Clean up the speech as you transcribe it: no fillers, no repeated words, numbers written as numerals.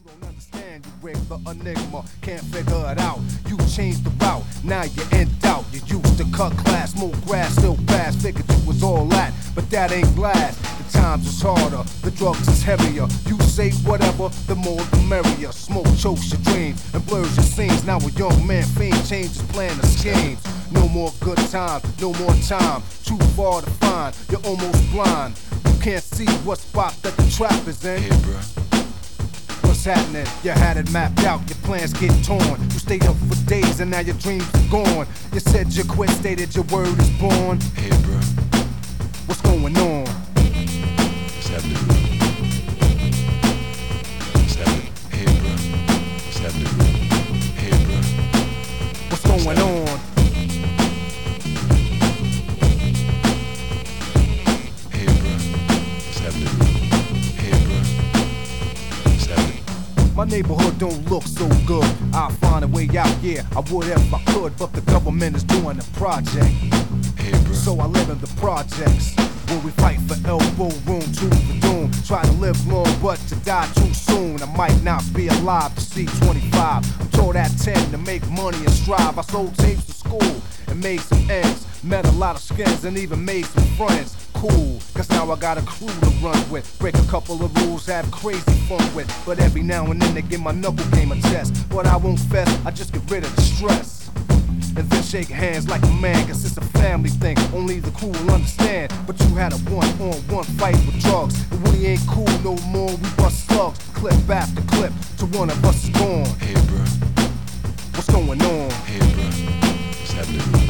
don't understand, you break the enigma, can't figure it out. You changed the route, now you're in doubt. You used to cut class, smoke grass, still pass. Figured you was all that, but that ain't last. The times is harder, the drugs is heavier. You say whatever, the more the merrier. Smoke chokes your dreams and blurs your scenes. Now a young man fiend changes plan and schemes. No more good times, no more time. Too far to find, you're almost blind. You can't see what spot that the trap is in. Hey, bruh. What's happening? You had it mapped out, your plans get torn. You stayed up for days and now your dreams are gone. You said you quit, stated your word is born. Hey, bruh. What's going on? What's happening, bro? What's happening? Hey, bruh. What's happening, bro? Hey, bruh. What's going on? Hey, bruh. What's happening, bro? Hey, bruh. What's happening? My neighborhood don't look so good. I'll find a way out, yeah, I would if I could. But the government is doing a project. Hey, bruh. So I live in the projects, where we fight for elbow room to the doom. Try to live long, but to die too soon. I might not be alive to see 25. I'm told at 10 to make money and strive. I sold tapes to school and made some ends. Met a lot of skins and even made some friends. Cool, cause now I got a crew to run with. Break a couple of rules, have crazy fun with. But every now and then they give my knuckle game a test. But I won't fess, I just get rid of the stress. And then shake hands like a man, cause it's a family thing, only the crew will understand. But you had a one-on-one fight with drugs, and we ain't cool no more, we bust slugs. Clip after clip, till one of us is gone. Hey, bruh. What's going on? Hey, bruh. What's happening?